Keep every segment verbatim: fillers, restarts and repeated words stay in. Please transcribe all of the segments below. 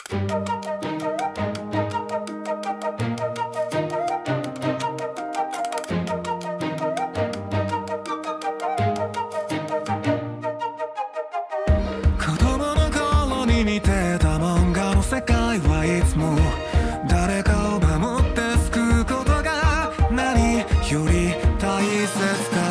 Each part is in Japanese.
子供の頃に見てた漫画の世界はいつも誰かを守って救うことが何より大切だった。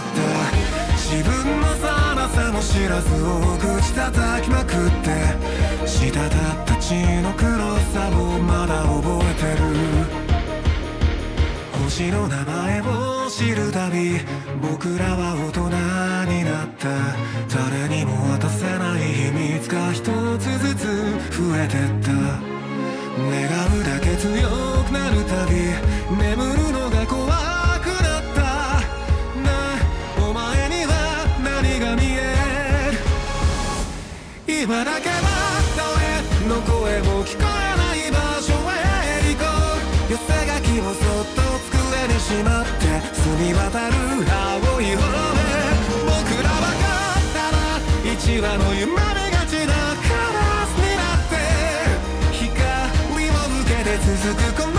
自分のささも知らず大口叩きまくって滴った血の黒さをまだ覚えてる。星の名前を知るたび僕らは大人になった。誰にも渡せない秘密が一つずつ増えてった。願うだけ強くなるたび眠るのが怖くなった。なあお前には何が見える。今だけは誰の声も聞こえない場所へ行こう。寄せ書きをそっと机にしまって澄み渡る青い方へ。僕らは勝ったら一羽の夢見がちなカラスになって光を向けて続くこの道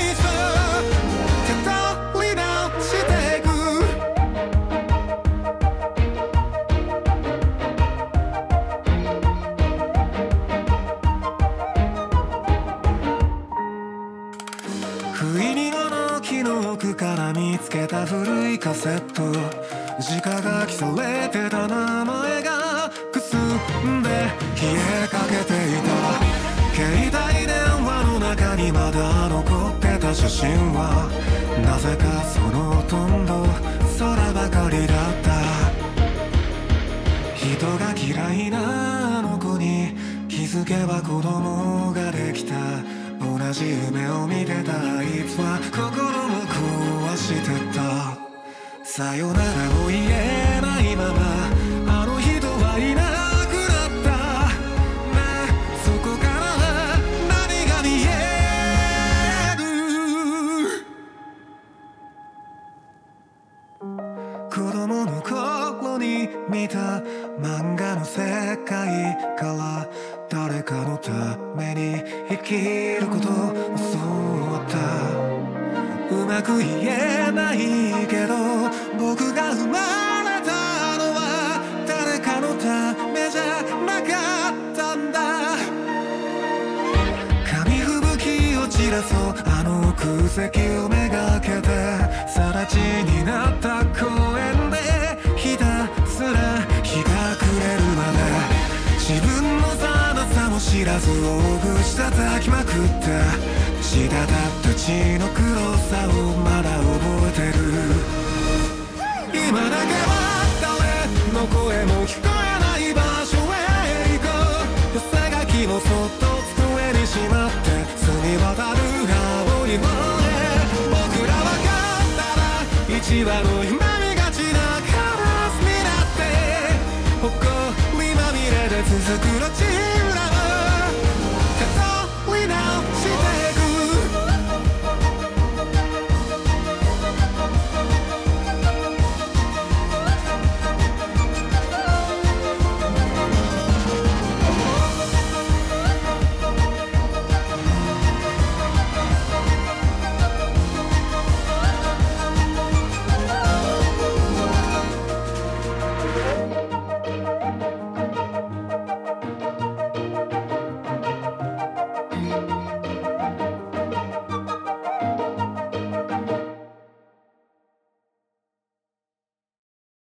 をたどり直していく。不意に物置の奥から見つけた古いカセット。直書きされてた名前がくすんで消えかけていた。携帯電話の中にまだ残ってた写真はなぜかそのほとんど空ばかりだった。人が嫌いなあの子に気づけば子供ができた。同じ夢を見てたあいつは心を壊してた。さよならを言えないままあの人はいなくなった。ねえそこからは何が見える。子供の頃に見た漫画の世界から誰かのために生きることを教わった。うまく言えないけど僕が生まれたのは誰かのためじゃなかったんだ。紙吹雪を散らそうあの空席をめがけて更地になった公園でひたすら日が暮れるまで自分のさなさも知らず大口叩きまくって滴った血の黒さをまだ覚えてる。今だけは誰の声も聞こえない場所へ行こう。寄せ書きをそっと机にしまって澄み渡る青い方へ。僕らは勝ったら一羽の夢